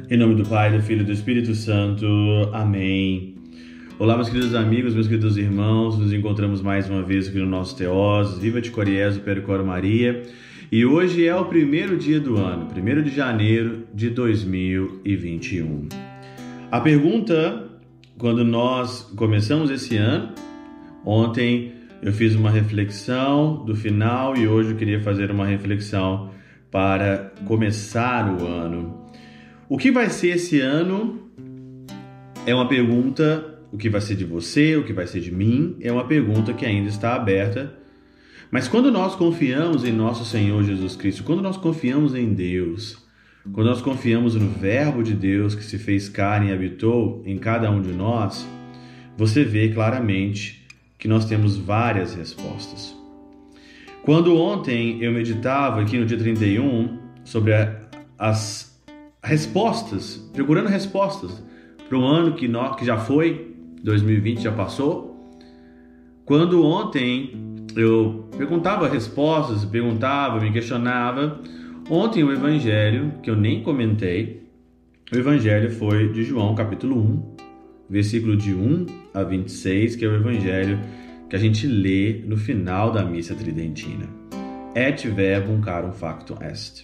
Em nome do Pai, do Filho e do Espírito Santo. Amém. Olá, meus queridos amigos, meus queridos irmãos. Nos encontramos mais uma vez aqui no nosso Teós. Viva de Coriésio, Percor Maria. E hoje é o primeiro dia do ano, 1º de janeiro de 2021. A pergunta, quando nós começamos esse ano, ontem eu fiz uma reflexão do final e hoje eu queria fazer uma reflexão para começar o ano. O que vai ser esse ano é uma pergunta, o que vai ser de você, o que vai ser de mim, é uma pergunta que ainda está aberta. Mas quando nós confiamos em nosso Senhor Jesus Cristo, quando nós confiamos em Deus, quando nós confiamos no Verbo de Deus que se fez carne e habitou em cada um de nós, você vê claramente que nós temos várias respostas. Quando ontem eu meditava aqui no dia 31 sobre as respostas, procurando respostas para um ano que já foi, 2020 já passou. Quando ontem eu perguntava respostas, me questionava, ontem o evangelho, que eu nem comentei, o evangelho foi de João capítulo 1, versículo de 1 a 26, que é o evangelho que a gente lê no final da missa tridentina. Et verbum carum factum est.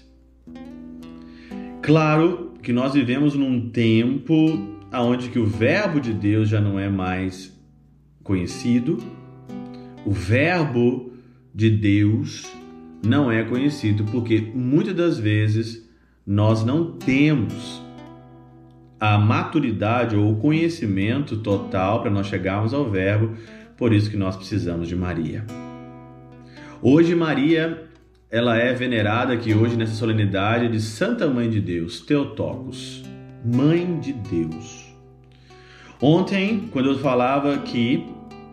Claro que nós vivemos num tempo onde que o verbo de Deus já não é mais conhecido, o verbo de Deus não é conhecido porque muitas das vezes nós não temos a maturidade ou o conhecimento total para nós chegarmos ao verbo, por isso que nós precisamos de Maria. Hoje Maria, ela é venerada aqui hoje nessa solenidade de Santa Mãe de Deus, Theotokos, Mãe de Deus. Ontem, quando eu falava que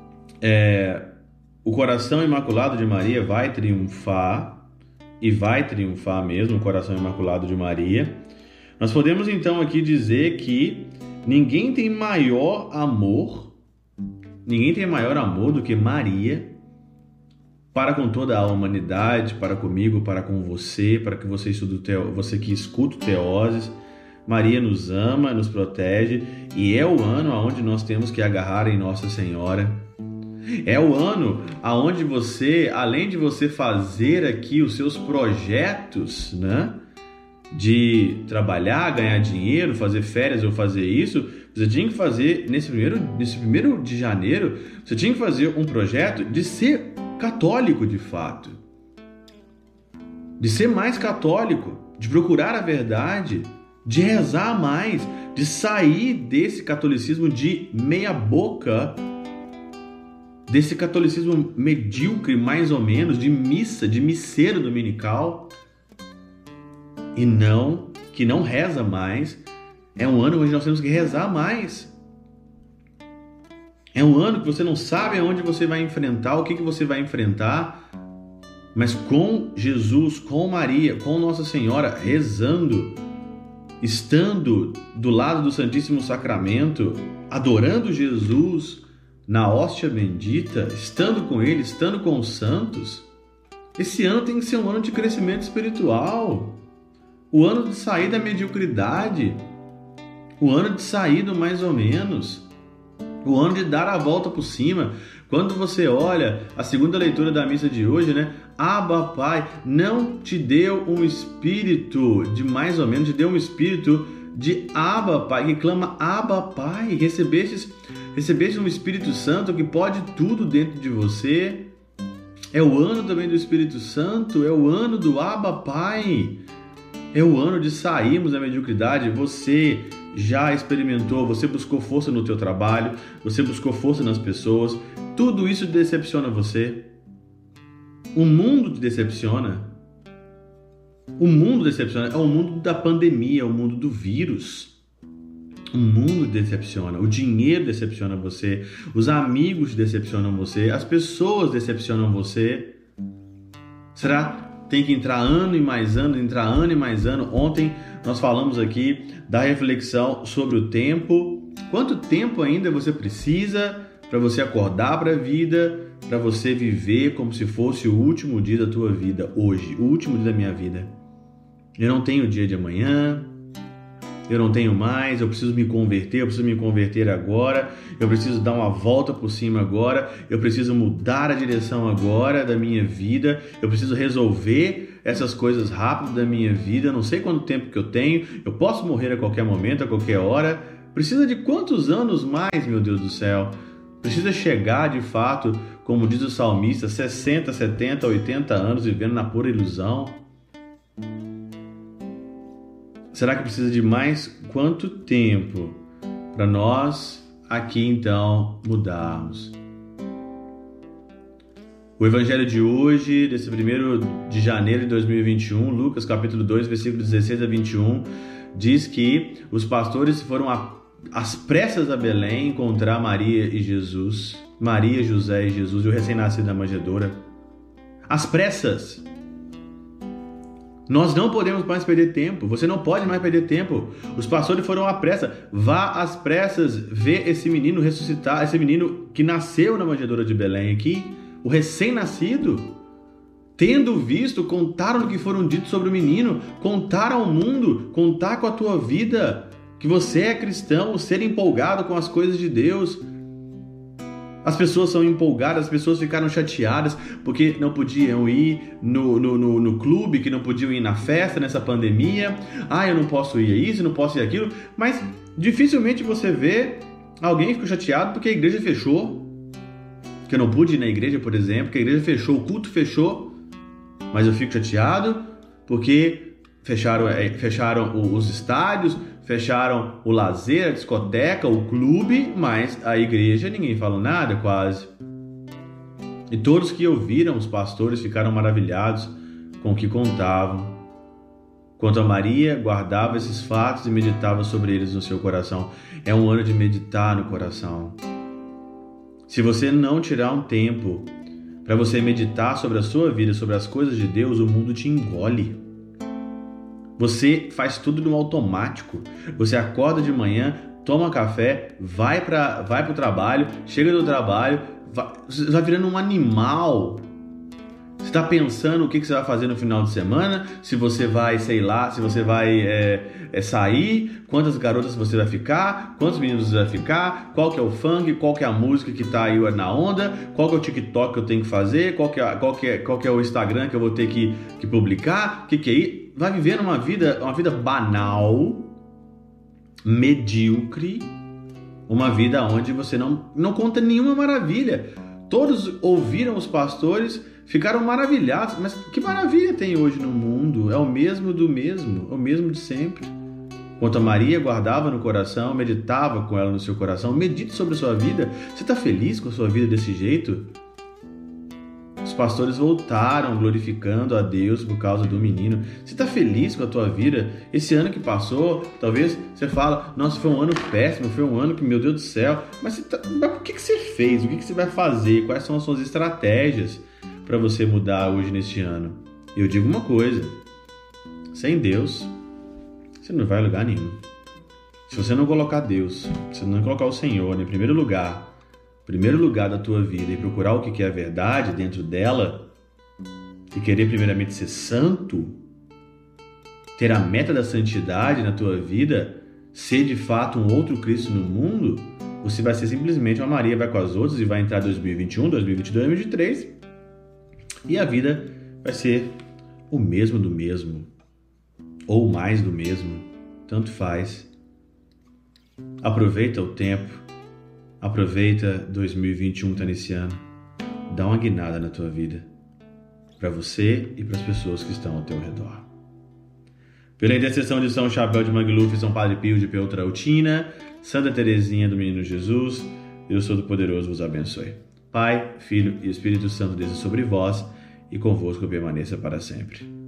o coração imaculado de Maria vai triunfar, e vai triunfar mesmo, o coração imaculado de Maria, nós podemos então aqui dizer que ninguém tem maior amor do que Maria para com toda a humanidade, para comigo, para com você, para que você que escuta o Teoses. Maria nos ama, nos protege e é o ano onde nós temos que agarrar em Nossa Senhora. É o ano onde você, além de você fazer aqui os seus projetos, né, de trabalhar, ganhar dinheiro, fazer férias ou fazer isso, você tinha que fazer, nesse primeiro de janeiro, você tinha que fazer um projeto de ser católico de fato, de ser mais católico, de procurar a verdade, de rezar mais, de sair desse catolicismo de meia boca, desse catolicismo medíocre mais ou menos, de missa, de misseiro dominical, e que não reza mais. É um ano onde nós temos que rezar mais. É um ano que você não sabe aonde você vai enfrentar, o que você vai enfrentar, mas com Jesus, com Maria, com Nossa Senhora, rezando, estando do lado do Santíssimo Sacramento, adorando Jesus na hóstia bendita, estando com Ele, estando com os santos. Esse ano tem que ser um ano de crescimento espiritual, o ano de sair da mediocridade, o ano de sair do mais ou menos, o ano de dar a volta por cima. Quando você olha a segunda leitura da missa de hoje, né? Abba, Pai, não te deu um espírito de mais ou menos, te deu um espírito de Abba, Pai, que clama Abba, Pai. Recebeste um Espírito Santo que pode tudo dentro de você. É o ano também do Espírito Santo, é o ano do Abba, Pai. É o ano de sairmos da mediocridade. Você já experimentou, você buscou força no teu trabalho, você buscou força nas pessoas, tudo isso decepciona você. O mundo te decepciona. O mundo decepciona. É o mundo da pandemia, é o mundo do vírus. O mundo decepciona, o dinheiro decepciona você, os amigos decepcionam você, as pessoas decepcionam você. Será? Tem que entrar ano e mais ano, entrar ano e mais ano. Ontem nós falamos aqui da reflexão sobre o tempo. Quanto tempo ainda você precisa para você acordar para a vida, para você viver como se fosse o último dia da tua vida hoje, o último dia da minha vida? Eu não tenho o dia de amanhã, eu não tenho mais, eu preciso me converter agora, eu preciso dar uma volta por cima agora, eu preciso mudar a direção agora da minha vida, eu preciso resolver essas coisas rápido da minha vida, eu não sei quanto tempo que eu tenho, eu posso morrer a qualquer momento, a qualquer hora. Precisa de quantos anos mais, meu Deus do céu? Precisa chegar de fato, como diz o salmista, 60, 70, 80 anos vivendo na pura ilusão? Será que precisa de mais quanto tempo para nós aqui então mudarmos? O evangelho de hoje, desse 1º de janeiro de 2021, Lucas capítulo 2, versículo 16 a 21, diz que os pastores foram às pressas a Belém encontrar Maria e Jesus, Maria, José e Jesus e o recém-nascido da manjedoura. Às pressas. Nós não podemos mais perder tempo. Você não pode mais perder tempo. Os pastores foram à pressa. Vá às pressas ver esse menino ressuscitar, esse menino que nasceu na manjedoura de Belém aqui, o recém-nascido. Tendo visto, contaram o que foram ditos sobre o menino, contar ao mundo, contar com a tua vida, que você é cristão, ser empolgado com as coisas de Deus. As pessoas são empolgadas, as pessoas ficaram chateadas porque não podiam ir no clube, que não podiam ir na festa nessa pandemia. Eu não posso ir a isso, não posso ir aquilo. Mas dificilmente você vê alguém que ficou chateado porque a igreja fechou. Que eu não pude ir na igreja, por exemplo, que a igreja fechou, o culto fechou. Mas eu fico chateado porque fecharam os estádios, fecharam o lazer, a discoteca, o clube, mas a igreja ninguém falou nada quase. E todos que ouviram os pastores ficaram maravilhados com o que contavam. Quanto a Maria, guardava esses fatos e meditava sobre eles no seu coração. É um ano de meditar no coração. Se você não tirar um tempo para você meditar sobre a sua vida, sobre as coisas de Deus, o mundo te engole. Você faz tudo no automático. Você acorda de manhã, toma café, vai para o trabalho, chega do trabalho, você vai virando um animal. Você está pensando o que você vai fazer no final de semana, se você vai, sei lá, se você vai sair, quantas garotas você vai ficar, quantos meninos você vai ficar, qual que é o funk, qual que é a música que está aí na onda, qual que é o TikTok que eu tenho que fazer, qual que é o Instagram que eu vou ter que publicar, o que é isso? Vai vivendo uma vida banal, medíocre, uma vida onde você não conta nenhuma maravilha. Todos ouviram os pastores, ficaram maravilhados, mas que maravilha tem hoje no mundo? É o mesmo do mesmo, é o mesmo de sempre. Quanto a Maria, guardava no coração, meditava com ela no seu coração. Medite sobre a sua vida. Você está feliz com a sua vida desse jeito? Os pastores voltaram glorificando a Deus por causa do menino. Você está feliz com a tua vida? Esse ano que passou, talvez você fala, nossa, foi um ano péssimo, foi um ano que, meu Deus do céu, mas o que você fez? O que você vai fazer? Quais são as suas estratégias para você mudar hoje neste ano? Eu digo uma coisa, sem Deus, você não vai a lugar nenhum. Se você não colocar Deus, se não colocar o Senhor em primeiro lugar da tua vida e procurar o que é a verdade dentro dela e querer primeiramente ser santo, ter a meta da santidade na tua vida, ser de fato um outro Cristo no mundo, você vai ser simplesmente uma Maria, vai com as outras e vai entrar 2021, 2022, 2023 e a vida vai ser o mesmo do mesmo ou mais do mesmo, tanto faz. Aproveita o tempo. Aproveita 2021 tá iniciando. Dá uma guinada na tua vida. Para você e para as pessoas que estão ao teu redor. Pela intercessão de São Chabel de Mangluf, São Padre Pio de Peltrautina, Santa Teresinha do Menino Jesus, Deus Todo-Poderoso vos abençoe. Pai, Filho e Espírito Santo desça sobre vós e convosco permaneça para sempre.